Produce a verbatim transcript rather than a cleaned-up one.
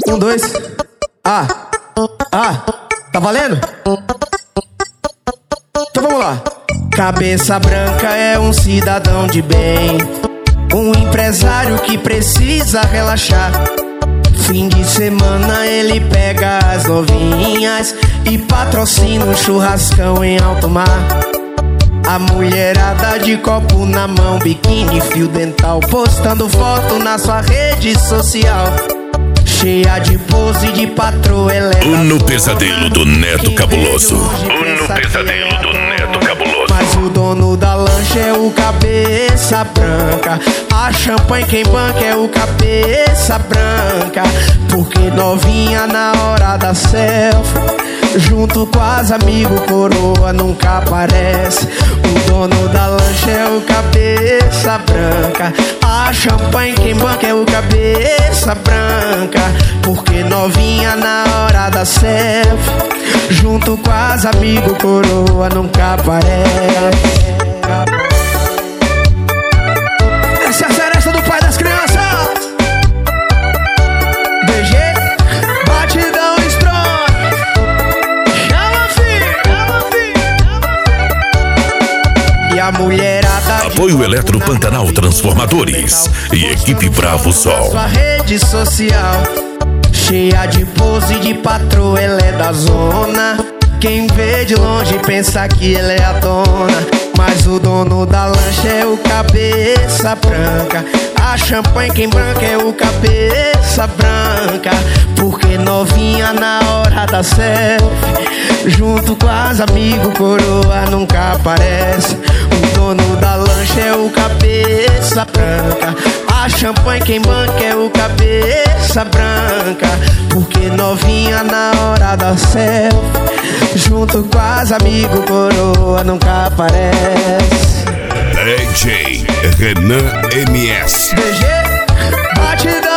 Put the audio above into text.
Um, dois. Ah, ah, tá valendo? Então vamos lá. Cabeça branca é um cidadão de bem, um empresário que precisa relaxar. Fim de semana ele pega as novinhas e patrocina um churrascão em alto mar. A mulherada de copo na mão, biquíni, fio dental, postando foto na sua rede social, cheia de pose de patroa, ela é No pesadelo do Neto Cabuloso. No pesadelo do Neto Cabuloso. Mas o dono da lancha é o cabeça branca, a champanhe quem banca é o cabeça branca. Porque novinha na hora da selfie, junto com as amigos, coroa nunca aparece. O dono da lancha é o cabeça branca, a champanhe quem banca é o cabeça branca. Porque novinha na hora da selfie, junto com as amigos, coroa nunca aparece. Essa é a seresta do pai das crianças. D G, batidão strong. Chama, filho, chama, filho. E a mulherada. Apoio Eletro Pantanal Transformadores e Equipe Bravo Sol. Sua rede social, cheia de pose de patroa, ela é da zona. Quem vê de longe pensa que ela é a dona. Mas o dono da lancha é o cabeça branca, a champanhe quem branca é o cabeça branca. Porque novinha na hora da selfie, junto com as amigos, coroa nunca aparece. O dono da lancha é o cabeça branca, a champanhe quem banca é o cabeça branca. Porque novinha na hora da selfie, junto com as amigos, coroa nunca aparece. D J Renan M S. D G, batidão.